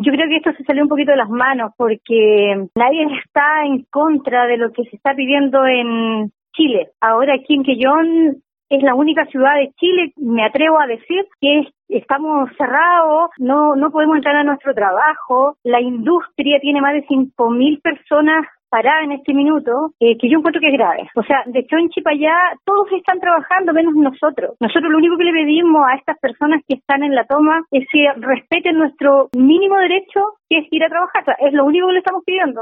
Yo creo que esto se salió un poquito de las manos porque nadie está en contra de lo que se está pidiendo en Chile. Ahora Quinquellón es la única ciudad de Chile, me atrevo a decir, que estamos cerrados, no podemos entrar a nuestro trabajo, la industria tiene más de 5.000 personas paradas en este minuto, que yo encuentro que es grave. O sea, de Chonchi para allá, todos están trabajando, menos nosotros. Nosotros lo único que le pedimos a estas personas que están en la toma es que respeten nuestro mínimo derecho, que es ir a trabajar. O sea, es lo único que le estamos pidiendo.